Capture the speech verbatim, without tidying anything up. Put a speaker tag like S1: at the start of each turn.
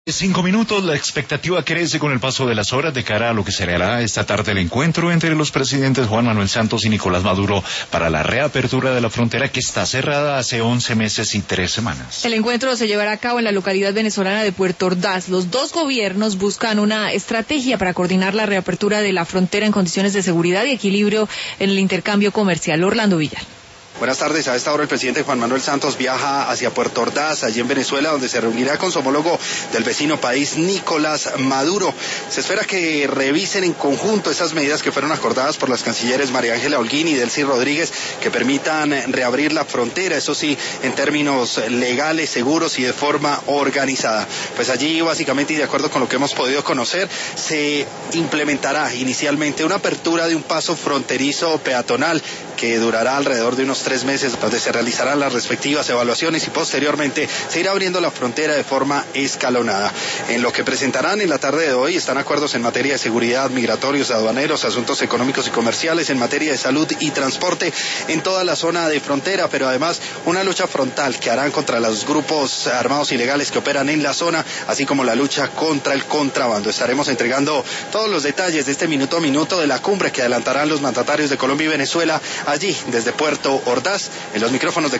S1: Cinco minutos, la expectativa crece con el paso de las horas de cara a lo que será esta tarde el encuentro entre los presidentes Juan Manuel Santos y Nicolás Maduro para la reapertura de la frontera que está cerrada hace once meses y tres semanas.
S2: El encuentro se llevará a cabo en la localidad venezolana de Puerto Ordaz. Los dos gobiernos buscan una estrategia para coordinar la reapertura de la frontera en condiciones de seguridad y equilibrio en el intercambio comercial. Orlando Villar.
S3: Buenas tardes. A esta hora el presidente Juan Manuel Santos viaja hacia Puerto Ordaz, allí en Venezuela, donde se reunirá con su homólogo del vecino país, Nicolás Maduro. Se espera que revisen en conjunto esas medidas que fueron acordadas por las cancilleres María Ángela Holguín y Delcy Rodríguez, que permitan reabrir la frontera, eso sí, en términos legales, seguros y de forma organizada. Pues allí, básicamente, y de acuerdo con lo que hemos podido conocer, se implementará inicialmente una apertura de un paso fronterizo peatonal que durará alrededor de unos tres meses, donde se realizarán las respectivas evaluaciones y posteriormente se irá abriendo la frontera de forma escalonada. En lo que presentarán en la tarde de hoy están acuerdos en materia de seguridad, migratorios, aduaneros, asuntos económicos y comerciales, en materia de salud y transporte en toda la zona de frontera, pero además una lucha frontal que harán contra los grupos armados ilegales que operan en la zona, así como la lucha contra el contrabando. Estaremos entregando todos los detalles de este minuto a minuto de la cumbre que adelantarán los mandatarios de Colombia y Venezuela allí desde Puerto Ordaz, en los micrófonos de